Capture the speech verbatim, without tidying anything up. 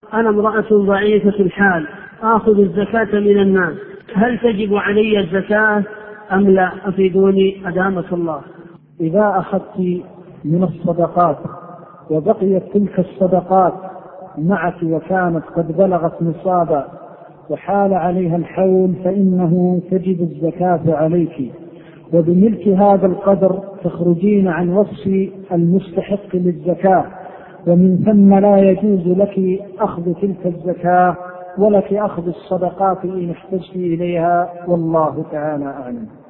أنا امرأة ضعيفة الحال آخذ الزكاة من الناس، هل تجب علي الزكاة أم لا؟ أفيدوني أدامك الله. إذا أخذت من الصدقات وبقيت تلك الصدقات معك وكانت قد بلغت نصابا وحال عليها الحول فإنه تجب الزكاة عليك، وبملك هذا القدر تخرجين عن وصف المستحق للزكاة، ومن ثم لا يجوز لك أخذ تلك الزكاة ولك أخذ الصدقات إن احتجت إليها، والله تعالى أعلم.